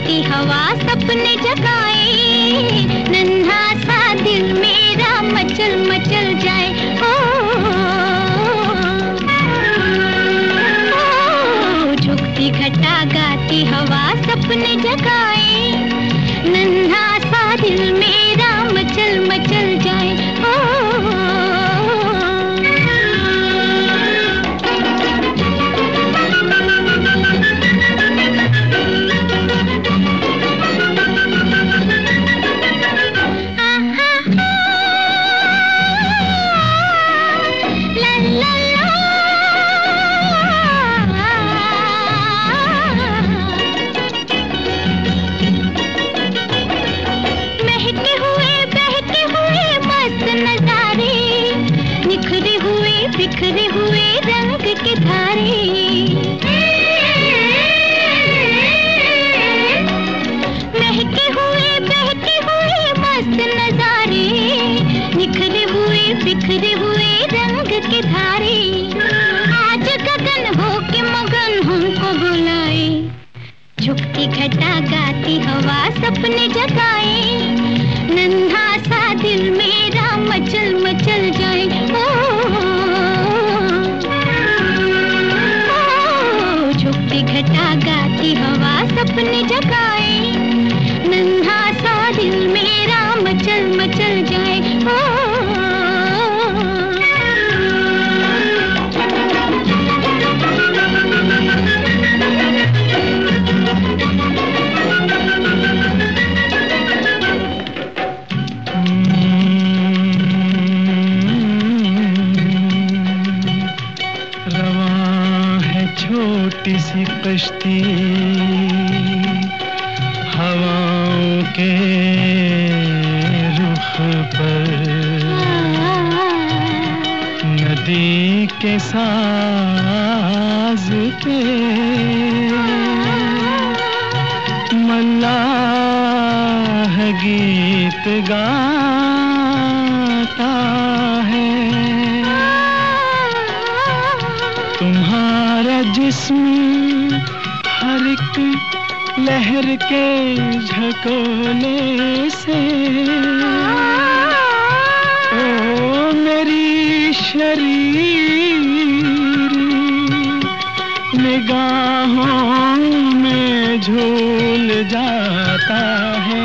गाती हवा सपने जगाए, नन्हा सा दिल मेरा मचल मचल जाए। झुकती घटा गाती हवा सपने जगाए, नन्हा सा दिल मेरा मचल मचल जाए। बिखरे हुए रंग के धारे, महके हुए बहके हुए मस्त नजारे, निखरे हुए बिखरे हुए रंग के धारे। आज गगन हो के मगन हमको बुलाए, झुकती घटा गाती हवा सपने जगाए, नन्हा सा दिल मेरा मचल मचल जाए। घटा गाती हवा सपने जगाए, नन्हा सा दिल मेरा मचल मचल जाए। छोटी सी कश्ती हवाओं के रुख पर, नदी के साज पे मल्लाह गीत गाता है। तुम्हारा जिस्म हर एक लहर के झकोले से, ओ मेरी शरीर निगाहों में झूल जाता है।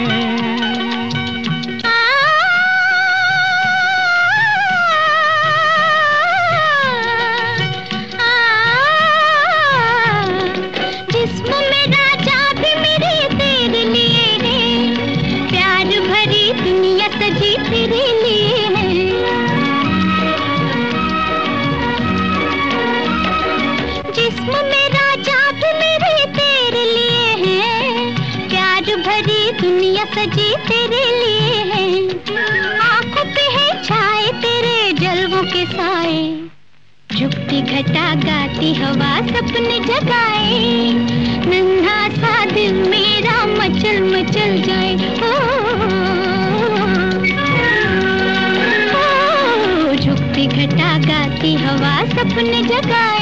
सजी तेरे लिए है, जिस्म मेरा जान मेरे तेरे लिए है, प्यार भरी दुनिया सजी तेरे लिए है। आँखों पे है छाए तेरे जलवों के साए, झुकती घटा गाती हवा सपने जगाए, नन्हा सा दिल मेरा मचल मचल जाए। घटा गाती हवा सपने जगाए,